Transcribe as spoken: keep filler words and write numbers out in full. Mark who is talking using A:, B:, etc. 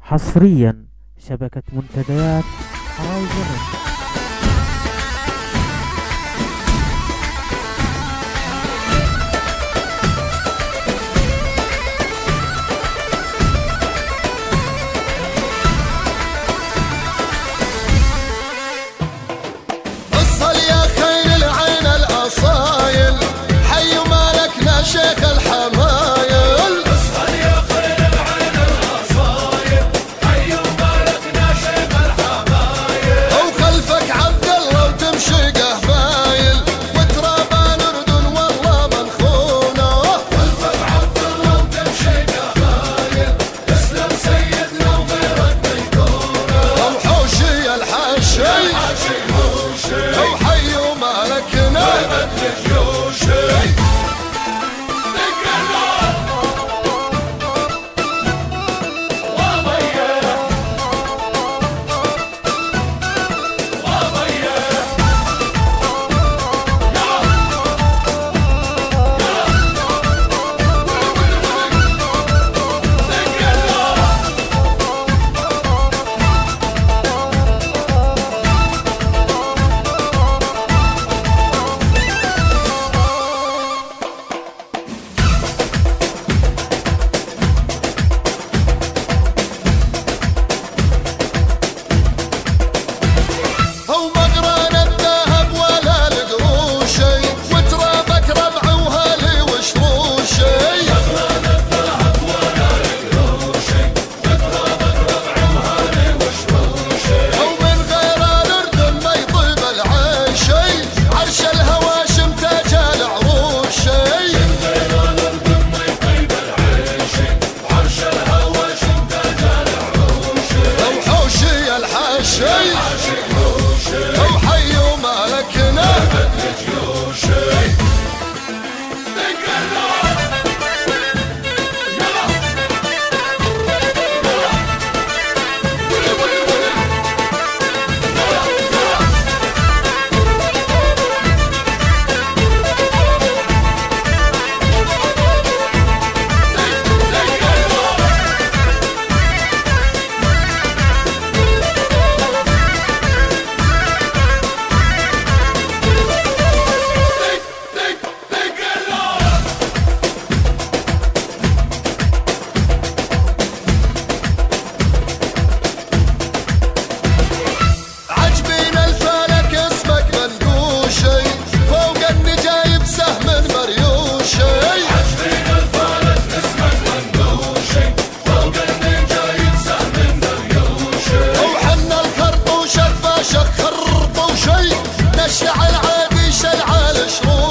A: حصريا شبكة منتديات هاوزن.
B: شيخ الحمايل اصحى يا خير العين الأصايل، حي ومالكنا شيخ الحمايل. وخلفك عبد الله وتمشي قهبايل، وترابان اردن والله منخونه. خلفك عبد الله وتمشي قهبايل، اسلم سيدنا وغيرك بيكونه. وحوشي الحاشي الحاشي حوشي، وحي ومالكنا بدل جيوشي. وحي ومالكنا بدل جيوشي. شخر طوشي نشع العادي شلع الشروق.